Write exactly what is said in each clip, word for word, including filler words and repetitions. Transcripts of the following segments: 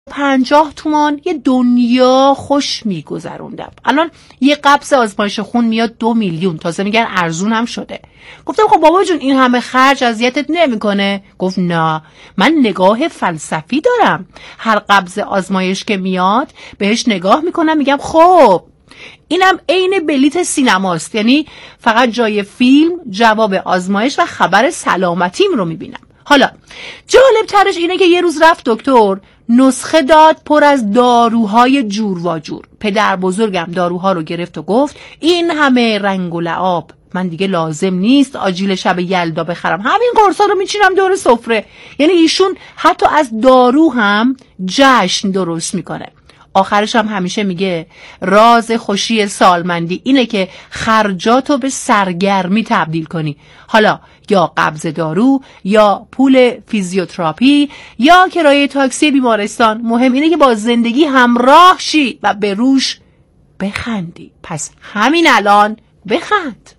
پنجاه تومان یه دنیا خوش میگذروندم. الان یه قبض آزمایش خون میاد دو میلیون، تازه میگن ارزون هم شده. گفتم خب بابا جون این همه خرج اذیتت نمیکنه؟ گفت نه، من نگاه فلسفی دارم. هر قبض آزمایش که میاد بهش نگاه میکنم، میگم خب اینم عین بلیت سینماست، یعنی فقط جای فیلم جواب آزمایش و خبر سلامتیم رو میبینم. حالا جالب ترش اینه که یه روز رفت دکتر، نسخه داد پر از داروهای جور و جور. پدر بزرگم داروها رو گرفت و گفت این همه رنگ و لعاب من دیگه لازم نیست آجیل شب یلدا بخرم، همین قرصا رو میچینم دور سفره. یعنی ایشون حتی از دارو هم جشن درست میکنه. آخرش هم همیشه میگه راز خوشی سالمندی اینه که خرجاتو به سرگرمی تبدیل کنی. حالا یا قبض دارو یا پول فیزیوتراپی یا کرایه تاکسی بیمارستان، مهم اینه که با زندگی همراه شی و به روش بخندی. پس همین الان بخند.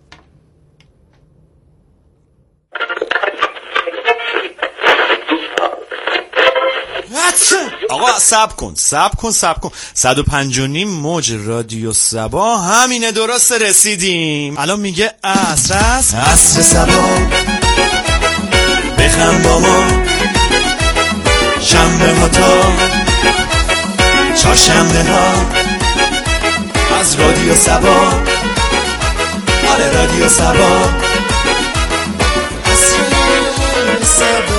آقا سب کن سب کن سب کن صد و پنج و نیم موج رادیو صبا همینه، درست رسیدیم. الان میگه عصر است، عصر صبا بخم با ما، شنبه ها تا چهارشنبه ها از رادیو صبا. آره رادیو صبا، عصر صبا.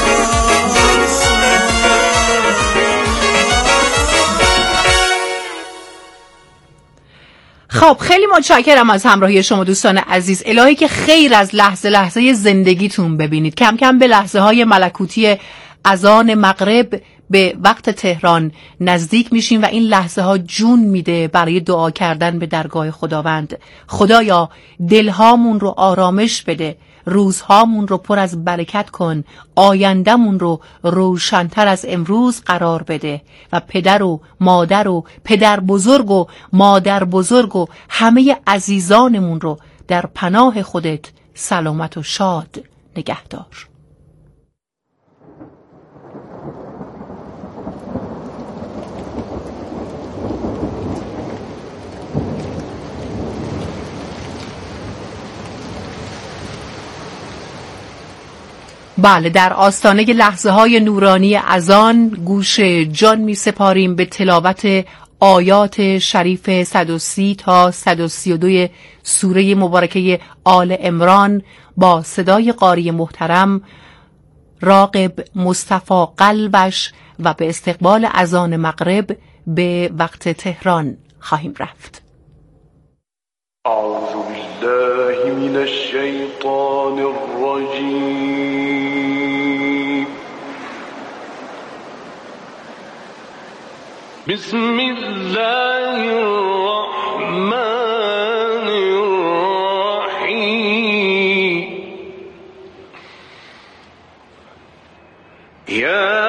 خب خیلی متشکرم از همراهی شما دوستان عزیز. الهی که خیر از لحظه لحظه زندگیتون ببینید. کم کم به لحظه های ملکوتی اذان مغرب به وقت تهران نزدیک میشیم و این لحظه ها جون میده برای دعا کردن به درگاه خداوند. خدایا دلهامون رو آرامش بده، روزهامون رو پر از برکت کن، آیندمون رو روشن‌تر از امروز قرار بده و پدر و مادر و پدر بزرگ و مادر بزرگ و همه عزیزانمون رو در پناه خودت سلامت و شاد نگهدار. بله، در آستانه لحظه های نورانی اذان گوش جان می سپاریم به تلاوت آیات شریف صد و سی تا صد و سی و دو سوره مبارکه آل عمران با صدای قاری محترم راغب مصطفی قلبش و به استقبال اذان مغرب به وقت تهران خواهیم رفت. اعوذ بالله من الشیطان الرجیم. بسم الله الرحمن الرحیم. یا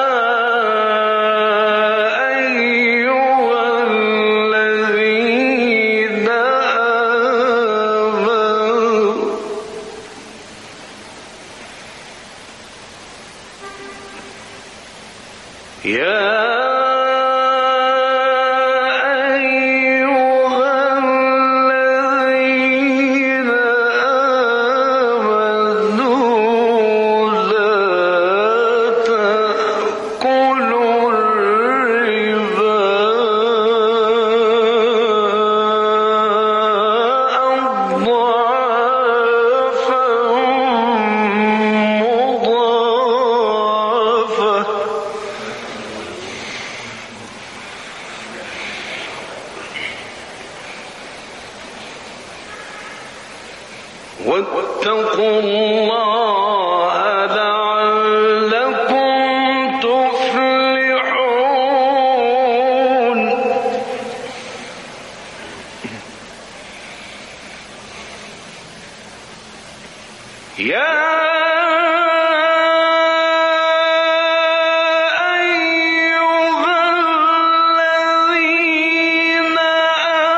واتقوا الله لعلكم تفلحون. يا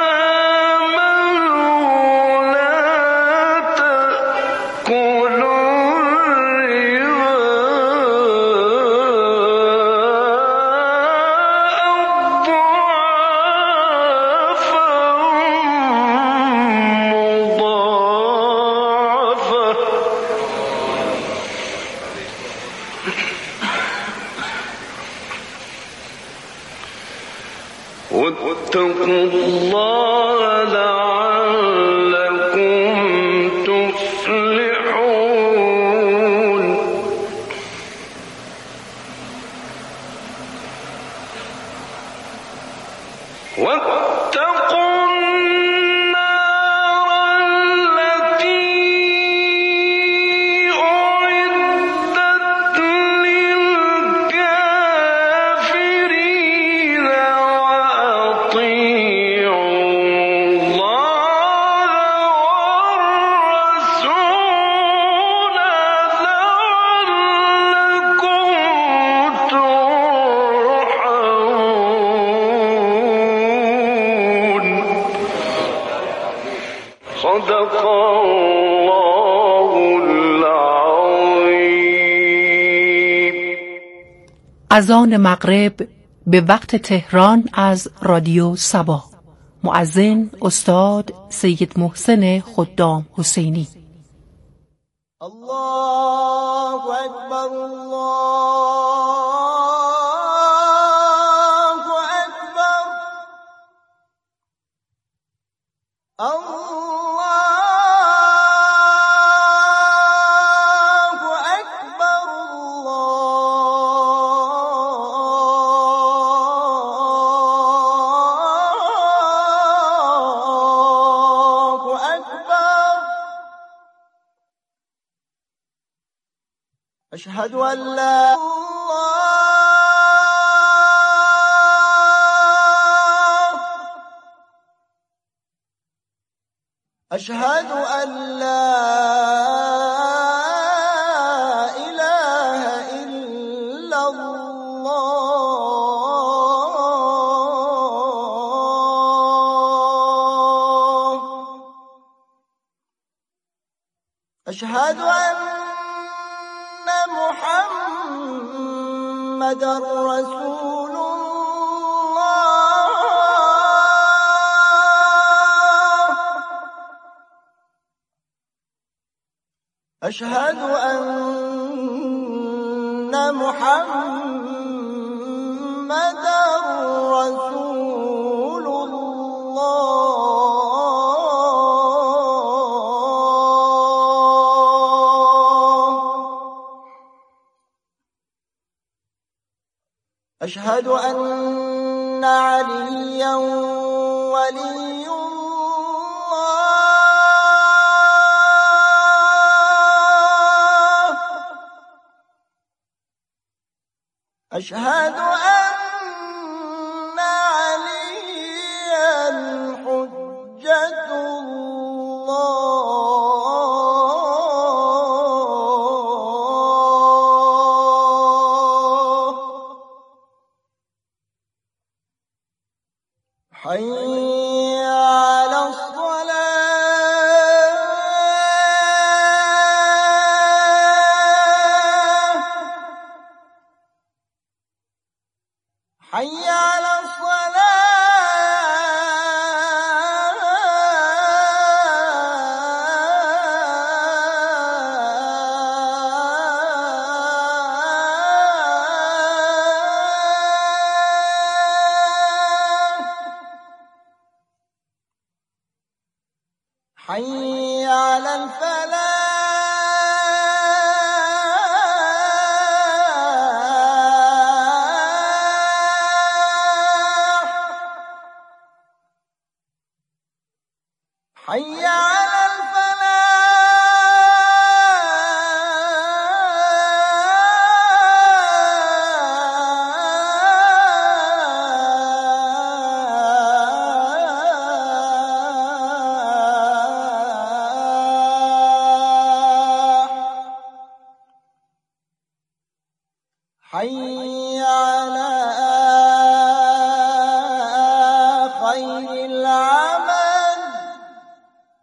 قولوا واتقوا الله لعلكم تفلحون واتقوا النار التي أعدت للكافرين وأطيعوا الله والرسول لعلكم ترحمون. صدق الله العظيم. اذان مغرب به وقت تهران از رادیو صبا. مؤذن استاد سید محسن خدام حسینی. الله أكبر الله أكبر الله أكبر الله أكبر. أشهد أن لا أشهد أن لا إله إلا الله. أشهد أن محمد رسول الله. أشهد أن محمد رسول الله. أشهد أن عليا ولي الله. أشهد أن عليا حجة الله. حي على الصلاة. حي على الصلاة. حي على الفلاح. حي على الفلاح. حي على خير العمل.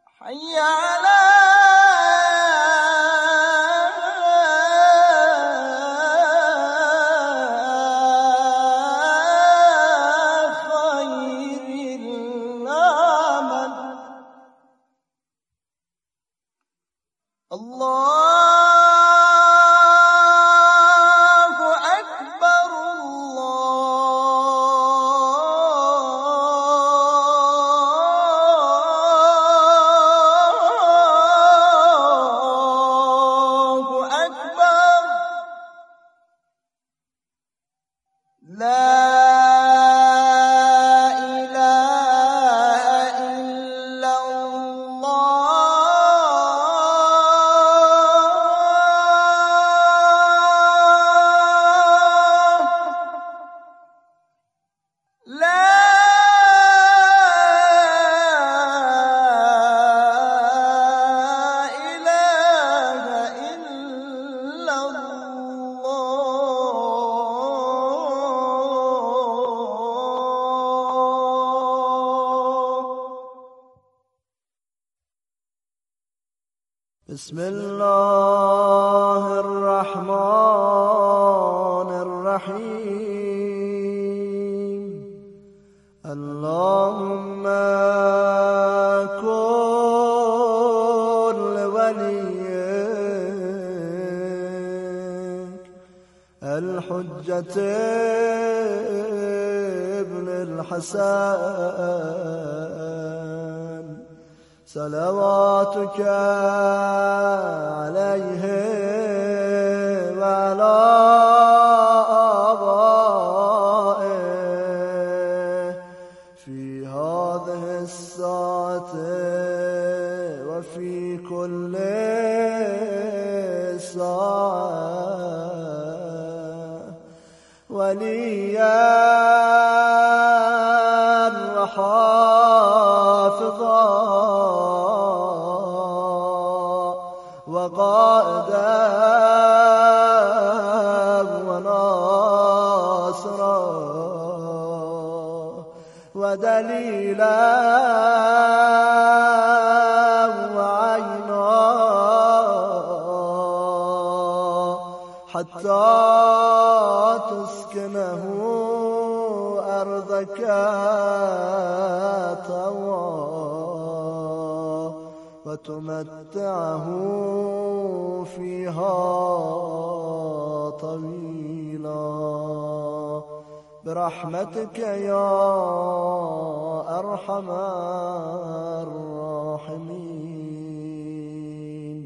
بسم الله الرحمن الرحیم اللهم كن لوليك الحجة ابن الحسن صلواتك عليه وعلى آبائه في هذه الساعة وفي كل ساعة وليا وحافظا وقائدا وناصرا ودليلا وعينا حتى تسكنه أرضك طوعا وتمتعه فيها طويلا برحمتك يا أرحم الراحمين.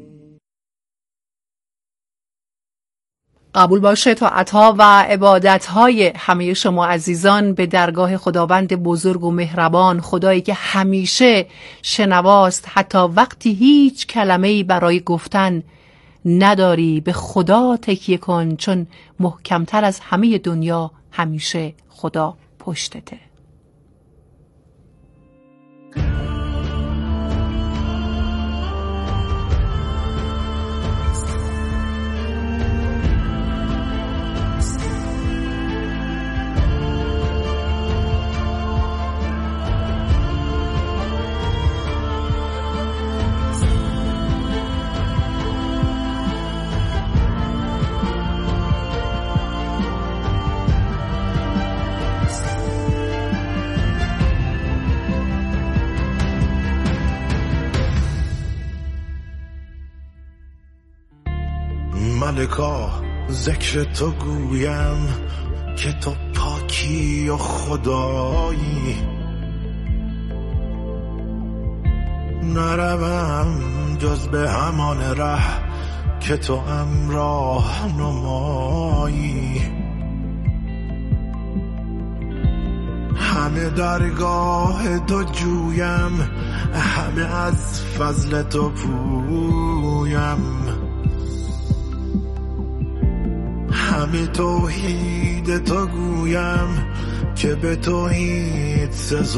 قبول باشه طاعت‌ها و عبادت‌های همه شما عزیزان به درگاه خداوند بزرگ و مهربان، خدایی که همیشه شنواست حتی وقتی هیچ کلمه‌ای برای گفتن نداری. به خدا تکیه کن چون محکمتر از همه دنیا همیشه خدا پشتته. ملکا ذکر تو گویم که تو پاکی و خدایی، نروم جز به همان ره که تو امراه نمایی. همه درگاه تو جویم، همه از فضل تو پویم، همه توحید تو گویم که به توحید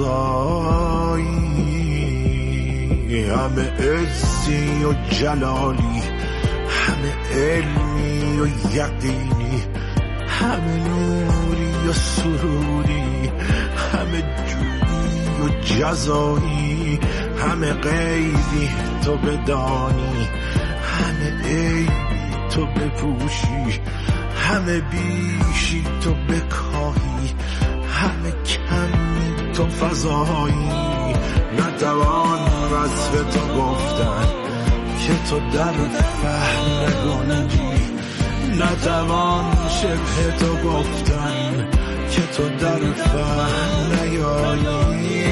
سزایی. همه عزی و جلالی، همه علمی و یقینی، همه نوری و سروری، همه جودی و جزایی، همه غیبی تو بدانی، همه عیبی تو بپوشی، همه بیشی تو بکاهی، همه کمی تو فضایی. نتوان وصف تو گفتن که تو در فهم نگنجی، نتوان شبه تو گفتن که تو در فهم نیایی.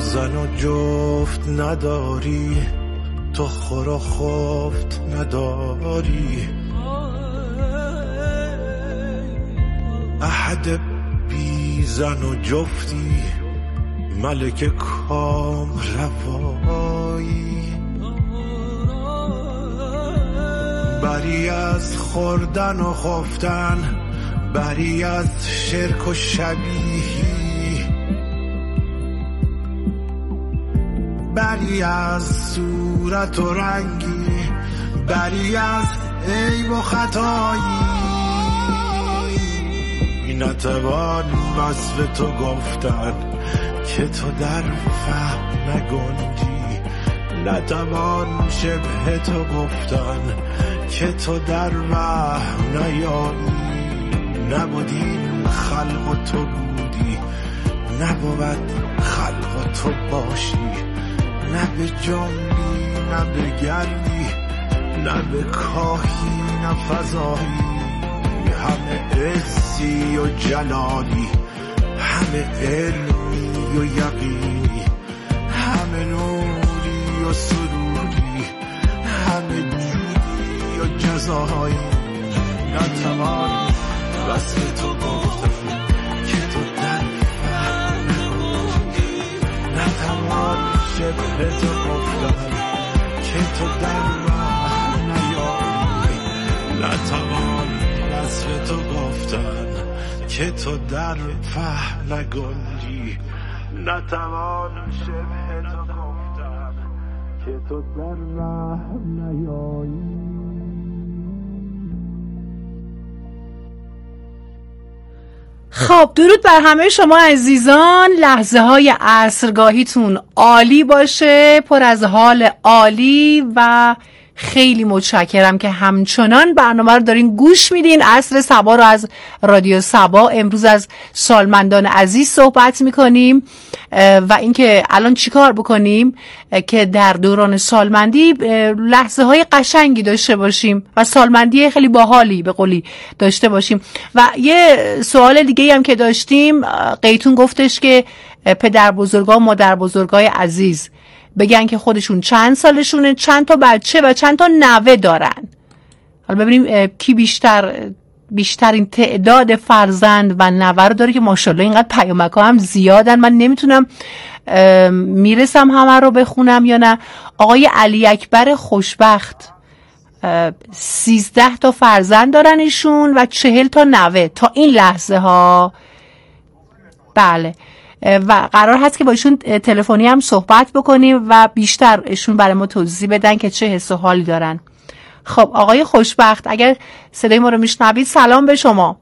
زن و جفت نداری، تو خور و خفت نداری، احد بی زن و جفتی، ملک کام روایی، بری از خوردن و خفتن، بری از شرک و شبیهی، بری از صورت و رنگی، بری از عیب و خطایی، نتوان وصف تو گفتن که تو در فهم نگنجی، نتوان شبه تو گفتن که تو در وهم نیایی، نبودیم خلق و تو بودی، نبود خلق و تو باشی، نه به جنبی نه به گردی، نه به کاهی نه فضایی، همه عزی و جلالی، همه علمی و یقینی، همه نوری و سروری، همه جودی و جزایی، نتوان وصف تو گفتن که تو در فهم نگنجی، نتوان شبه تو گفتن که تو در وهم نیایی، نتوان وصف تو گفتن که تو در فهم نگنجی، نتوان شبه تو گفتن که تو در وهم نیایی. خب درود بر همه شما عزیزان، لحظه های عصرگاهیتون عالی باشه، پر از حال عالی و خیلی متشکرم که همچنان برنامه رو دارین گوش میدین. عصر صبا رو از رادیو صبا امروز از سالمندان عزیز صحبت میکنیم و اینکه الان چیکار بکنیم که در دوران سالمندی لحظه های قشنگی داشته باشیم و سالمندی خیلی باحالی به قولی داشته باشیم. و یه سوال دیگه هم که داشتیم، قیتون گفتش که پدر بزرگا و مادر بزرگای عزیز بگن که خودشون چند سالشونه، چند تا بچه و چند تا نوه دارن. حالا ببینیم کی بیشتر بیشترین تعداد فرزند و نوه رو داره که ماشاءالله اینقدر پیامک ها هم زیادن، من نمیتونم میرسم همه رو بخونم یا نه. آقای علی اکبر خوشبخت سیزده تا فرزند دارن ایشون و چهل تا نوه تا این لحظه ها. بله و قرار هست که با ایشون تلفنی هم صحبت بکنیم و بیشتر ایشون برای ما توضیح بدن که چه حس و حالی دارن. خب آقای خوشبخت اگر صدای ما رو میشنوید سلام به شما.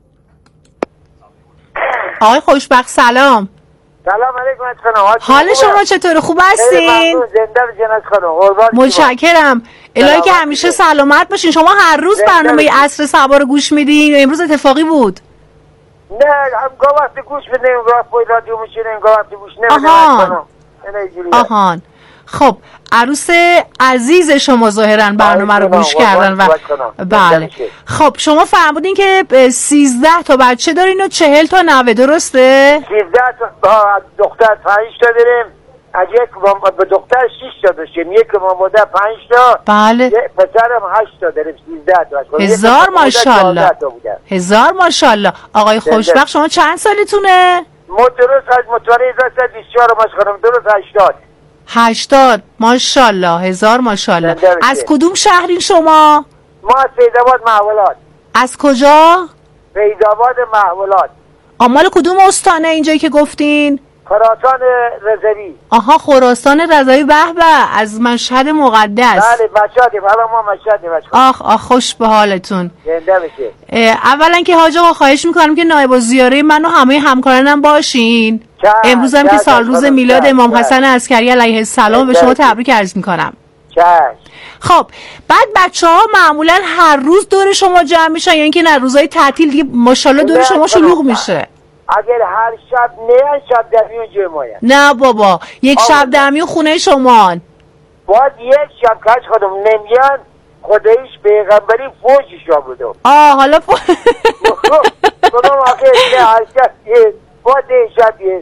آقای خوشبخت سلام. سلام علیکم خانم. حال شما چطوره؟ خوب هستین؟ زنده بشین خانم. متشکرم. الهی که همیشه سلامت باشین. شما هر روز برنامه عصر صبا رو گوش میدین یا امروز اتفاقی بود؟ نه هم گاه وقتی گوش بدیم، گاه پای رادیو میشینیم، گاه وقتی گوش نمیدیم. آهان آهان خب عروس عزیز شما ظاهرا برنامه رو گوش کردن و بله. خب شما فرمودین که سیزده تا بچه دارین و چهل تا نوه، درسته؟ سیزده تا دختر پنج تا داریم، از یک به دختر شش تا داشتیم، یک ماماده پنج تا، بله، پسرم هشت تا داریم، سیزده تا. هزار ماشاءالله، هزار ماشاءالله. آقای خوشبخت شما چند سالتونه؟ ما درست از متولد هزار و سیصد و بیست و چهار ماش خانم، درست هشتاد. هشتاد ماشاءالله، هزار ماشاءالله. از کدوم شهرین شما؟ ما از فیض‌آباد محولات. از کجا؟ فیض‌آباد محولات. آمال کدوم استانه اینجایی که گفتین؟ خراسان رضوی. آها خراسان رضوی. به به، از مشهد مقدس. بله مشهدیم، الان ما مشهدیم. آخ آخ خوش به حالتون. زنده بشه. اولا که حاج آقا خواهش میکنم که نایب الزیاره من و همه همکارانم باشین. امروز هم که سال روز میلاد امام حسن عسکری علیه السلام به شما تبریک عرض میکنم. خب بعد بچه ها معمولا هر روز دور شما جمع میشن یا اینکه نه روزهای تعطیل دیگه ماشاءالله دور شما شلوغ میشه؟ اگر هر شب نه شب دمیون جمعه. نه بابا، یک شب دمیون خونه شمان. باید یک شب کش خودم نمیان خدایش پیغمبری فوجش آبودم. آه حالا فوج خودم آخه هر شب یه باید یک شب یه تو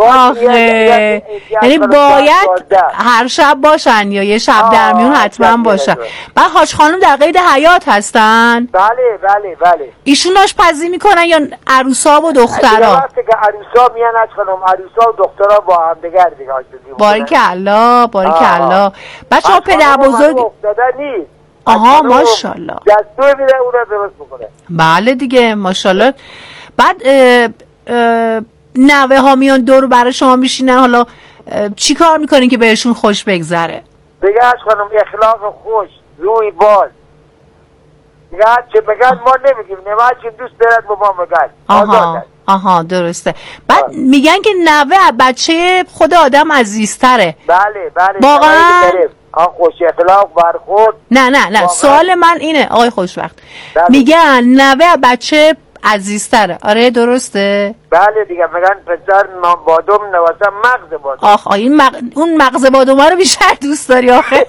آخه یعنی باید هر شب باشن یا یه شب در میون حتما باشن. بعد حاج خانم در قید حیات هستن؟ بله بله بله. ایشون آشپزی میکنن یا عروسا و دخترا؟ وقتی که عروسا میان حاج خانم، عروسا و دخترا با هم دیگر دیگه آشپزی میکنن. باریکالله باریکالله. بعد شما پدر بزرگ افتاده نیست. آها ماشاءالله. دستور میده اون رو درست میکنه. بله دیگه ماشاءالله. بعد اه اه نوه ها میان دور برای شما میشینن، حالا چی کار میکنین که بهشون خوش بگذره؟ بگه خانم اخلاق خوش، روی باز. بگه چه بگن ما نمیگیم، نمه چی دوست دارد با ما بگن. آها آها درسته. بعد آه. میگن که نوه بچه خود آدم عزیزتره. بله بله. واقعا آن خوش اخلاق برخورد. نه نه نه سوال من اینه آقای خوشوقت، بله. میگن نوه بچه عزیزتره، آره درسته؟ بله دیگه میگن پسر بادم نواسه مغز بادم. آخ آه این مغ... اون مغز بادم رو بیشتر دوست داری آخه.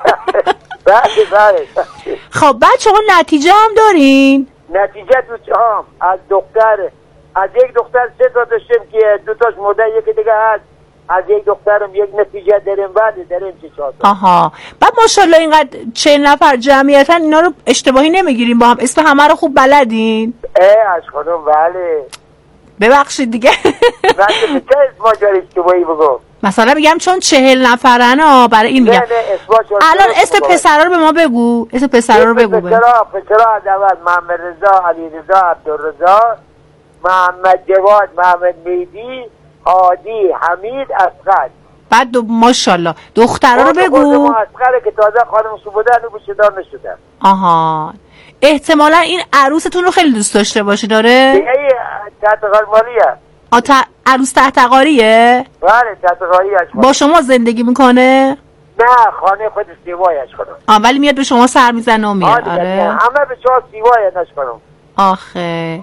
بله بله. خب بعد شما نتیجه هم دارین؟ نتیجه دوست هم از دختر، از یک دختر سه تا داشتیم که دو تاش مورد، یکی دیگه هست از یک دخترم یک نتیجه داریم. بعد داریم چه چهار تا. آها. بعد ماشاءالله اینقدر چهل نفر جمعیتن، اینا رو اشتباهی نمیگیریم با هم؟ اسم همه رو خوب بلدین؟ اه از خودم بله. ببخشید دیگه. بله چه اسم جاری اشتباهی بگو؟ مثلا میگم چون چهل نفرن ها برای این میگم. الان اسم پسرا رو به ما بگو، اسم پسرا رو بگو. پسرا پسرا از اول محمد رضا، علی رضا، عبدالرضا، محمد جواد، محمد میدی، عادی، حمید، اصغر. بعد دو ماشاءالله دخترا رو بگو. اصغر که تازه خانم سو بودن و بشدار نشدن. آها. احتمالا این عروستون رو خیلی دوست داشته باشه داره؟ دیگه تحت قاریه. آ تا عروس تحت قاریه؟ بله تحت قاریه. با شما زندگی میکنه؟ نه خانه خود سیوایش کنم. آ ولی میاد به شما سر میزنه و میاد. آره همه به شما سیوایش کنم. آخه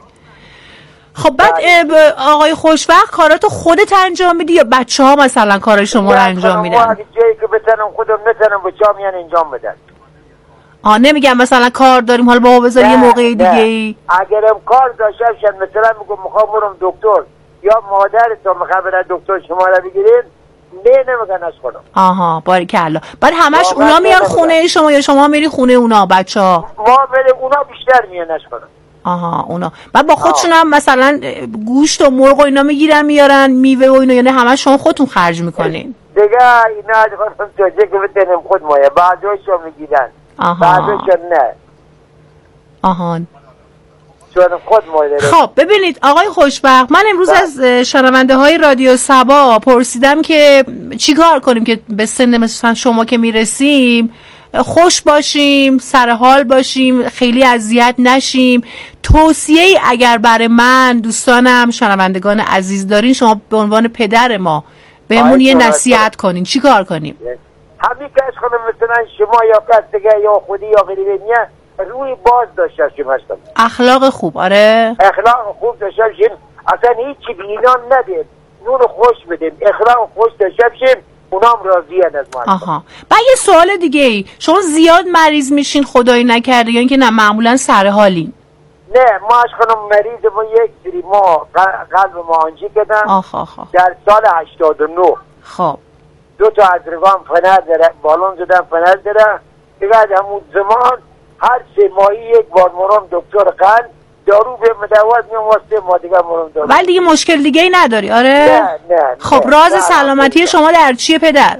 خب بعد آقای خوشوقت کاراتو خودت انجام میدی یا بچه ها مثلا کار شما رو انجام میدن؟ من جایی که بتنم خودم نتنم بچه ها میان انجام بدن. آه نمیگم مثلا کار داریم حالا بابا بذار یه موقع دیگه ای. اگرم کار داشتم مثلا میگم میخوام برم دکتر یا مادر تو میخوام برم دکتر شما رو بگیرین، نه نمیگن از خودم. آها باریکالله. بعد همش اونا میان خونه شما یا شما میری خونه اونا بچه‌ها؟ ما بریم اونا بیشتر میان از خودم. آها اونا. بعد با خودشون هم مثلا گوشت و مرغ و اینا میگیرن میارن، میوه و اینا، یعنی همه شما خودتون خرج میکنین؟ دیگه اینا خودم توجه که بتنم خود مایه بعدوشو میگیرن. آها. بعدوشو نه. آها. چون خود مایه. خب ببینید آقای خوشبخت، من امروز از شنونده های رادیو صبا پرسیدم که چیکار کنیم که به سن مثلا شما که میرسیم خوش باشیم، سر حال باشیم، خیلی اذیت نشیم. توصیه‌ای اگر برای من، دوستانم، شنوندگان عزیز دارین شما به عنوان پدر ما بهمون یه نصیحت کنین، چی کار کنیم؟ همین که از خودم مثلا شما یا کس دیگه یا خودی یا غیره نیه روی باز داشته شیم هستم. اخلاق خوب. آره اخلاق خوب داشته شیم، اصلا هیچی به اینان ندیم، نون خوش بدیم، اخلاق خوش داشته شیم، اونام راضی از ما. آها. بعد یه سوال دیگه ای، شما زیاد مریض میشین خدایی نکرده یا اینکه نه معمولا سر حالین؟ نه ما از خانم مریض ما یک سری ما قلب ما آنجی کردن. آخ آخ آخ. در سال هشتاد و نه. خب دو تا از رگان فنر داره، بالون زدن فنر داره دیگه. از همون زمان هر سه ماهی یک بار مرم دکتر قلب، دارو به مدوات میام واسه ما دیگه مرم دارو. ولی دیگه مشکل دیگه ای نداری؟ آره نه نه. خب نه. راز نه. سلامتی نه. شما در چیه پدر؟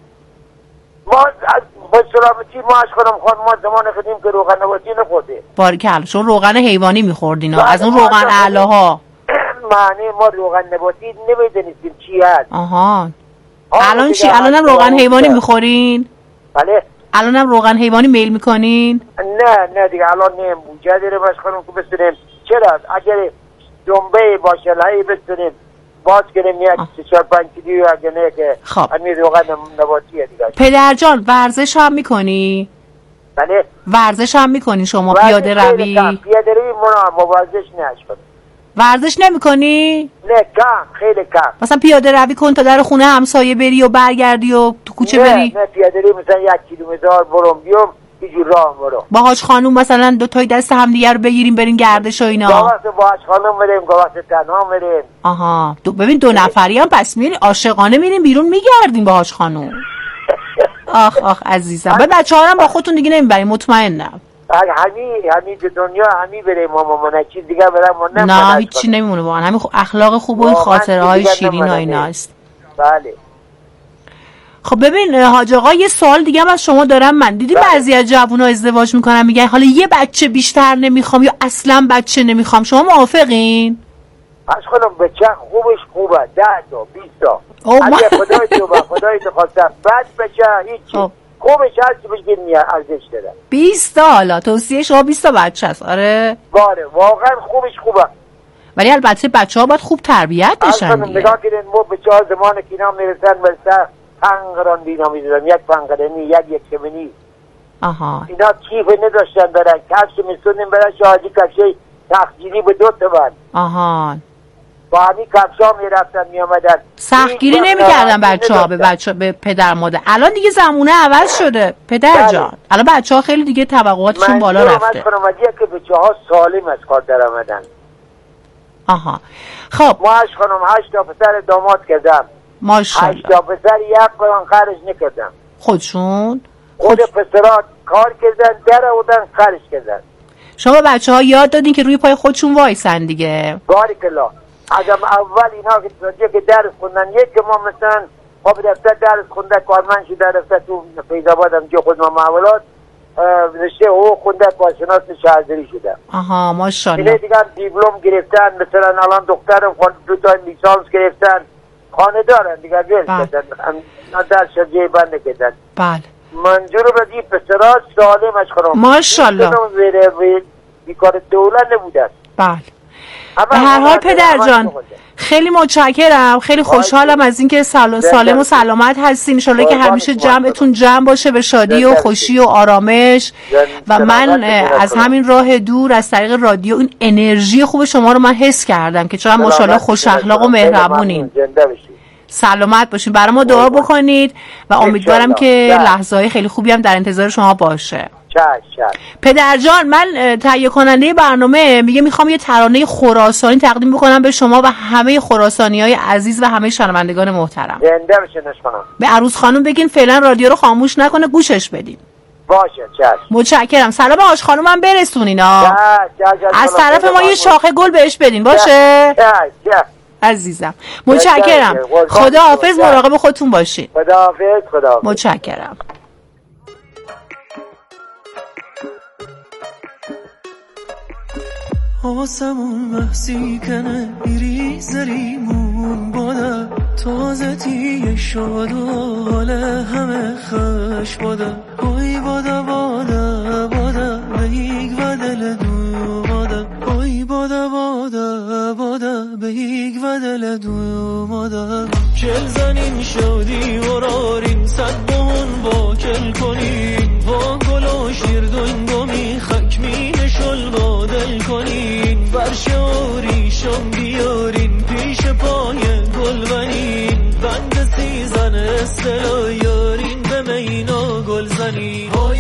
ما با سلامتی ما از خودم خواهد ما زمان خودیم که روغن نباتی نخورده. باریکالله. چون روغن حیوانی میخوردین از اون روغن اعلاها. معنی ما روغن نباتی نمیدونستیم چی هست. آها. الان چی؟ الانم روغن حیوانی میخورین؟ بله. الانم روغن حیوانی میل میکنین؟ نه نه دیگه الان نیم بوجه داریم از خودم که بستنیم. چرا؟ اگر دنبه باشه لایی بستنیم باز کنیم یک سه چهار پنج کیلو اگه نه که همین روغن نباتیه دیگه. پدر جان ورزش هم میکنی؟ بله. ورزش هم میکنی شما؟ پیاده روی؟ پیاده روی ما ورزش نشکنم. ورزش نمی کنی؟ نه کم، خیلی کم. مثلا پیاده روی کن تا در خونه همسایه بری و برگردی و تو کوچه نه، بری؟ نه پیاده روی مثلا یک کیلومتر برم بیام یه جور راه برو. با حاج خانوم مثلا دو تای دست همدیگه رو بگیریم بریم گردش و اینا. گاه وقت با حاج خانوم بریم، گاه وقت تنها بریم. آها دو ببین دو نفری هم پس میرین عاشقانه میریم بیرون میگردیم با حاج خانوم. آخ آخ عزیزم. بعد بچه‌ها هم با خودتون دیگه نمیبریم مطمئنم. همین همین دنیا همین بریم ما ما چیز دیگه برام نه. نه هیچی نمیمونه واقعا. همین اخلاق خوب و خاطره های شیرین و ایناست. بله. خب ببین حاج آقا یه سوال دیگه هم از شما دارم من. دیدی بعضی از جوونا ازدواج میکنن میگن حالا یه بچه بیشتر نمیخوام یا اصلا بچه نمیخوام. شما موافقین؟ از خودم بچه خوبش خوبه ده تا بیست تا اگه خدای تو با خدای تو خواسته بعد بچه هیچی خب. خوبش هست بگید میاد ارزش داره. بیست تا حالا توصیه شما بیست تا بچه است. آره باره واقعا خوبش خوبه ولی البته بچه ها باید خوب تربیت بشن دیگه. نگاه کنین ما بچه ها زمان که اینا میرسن برسن پنگران دینا میزدن یک پنگرانی یک یک شمینی. آها اینا کیف نداشتن برن کفش میسونیم برن شاهدی کفشه تخجیری به دو تا بند. آها با همین کفش ها میرفتن میامدن سختگیری نمی کردن بچه ها به بچه به پدر مادر. الان دیگه زمونه عوض شده پدر جان. الان بچه ها خیلی دیگه طبقاتشون بالا رفته. من خانمادیه که بچه ها سالم از کار در آمدن. آها خب ما هشت خانم هشت تا پسر داماد کردم. ماشاءالله. هشت تا پسر یک قرآن خرج نکردم. خودشون خود پسرات کار کردن در بودن خرج کردن. شما بچه ها یاد دادین که روی پای خودشون وایسن دیگه. بارک الله. اگم اول اینا که که درس خوندن یک که ما مثلا خب دفتر درس خونده کارمند شده رفته تو فیض‌آباد هم جو خود ما معاملات رشته او خونده کارشناس شهرداری شده. آها ماشاءالله. اینه دیگه دیپلم گرفتن مثلا الان دخترم خود دو تا لیسانس گرفتن خانه دارن دیگه گل کردن در شجاعی بند کردن. بله منجور بدی پسرات سالم از خانم ماشاءالله بیکار دولت نبوده. بله به هر حال پدر جان خیلی متشکرم. خیلی خوشحالم از اینکه سال... سالم و سلامت هستین. ان شاءالله که همیشه جمعتون جمع باشه به شادی و خوشی و آرامش. و من از همین راه دور از طریق رادیو این انرژی خوب شما رو من حس کردم که چقدر ماشاءالله خوش اخلاق و مهربونین. سلامت باشین. برای ما دعا بکنید و امیدوارم که لحظه‌های خیلی خوبی هم در انتظار شما باشه. پدر جان من تهیه کننده برنامه میگه میخوام یه ترانه خراسانی تقدیم بکنم به شما و همه خراسانیای عزیز و همه شنوندگان محترم. زنده بشینش کنم. به عروس خانم بگین فعلا رادیو رو خاموش نکنه گوشش بدیم. باشه چشم. متشکرم. سلام آش خانومم برسونین ها. از طرف ما یه شاخه گل بهش بدین باشه. چشم چشم. عزیزم متشکرم. خدا حافظ. مراقب خودتون باشین. خدا حافظ. خدا حافظ. متشکرم. آسمون محسی کنه ایری زریمون باده تازه تیه شد و حال همه خش باده اوی باده باده باده بهیگ و دل دو باده اوی باده باده باده بهیگ و دل دو باده کل زنین شدی ورارین صد بهون با کل کنین با گل و شیر دنگمی خک می نشل با دل کنین برشوری شم بیارین پیش پای گل بنین بند سیزن استلا یارین به مینا گل زنین